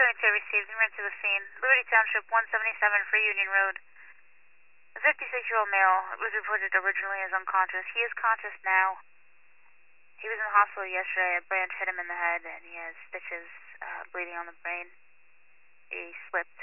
received and ran to the scene. Liberty Township, 177 Free Union Road. A 56-year-old male was reported originally as unconscious. He is conscious now. He was in the hospital yesterday. A branch hit him in the head, and he has stitches bleeding on the brain. He slipped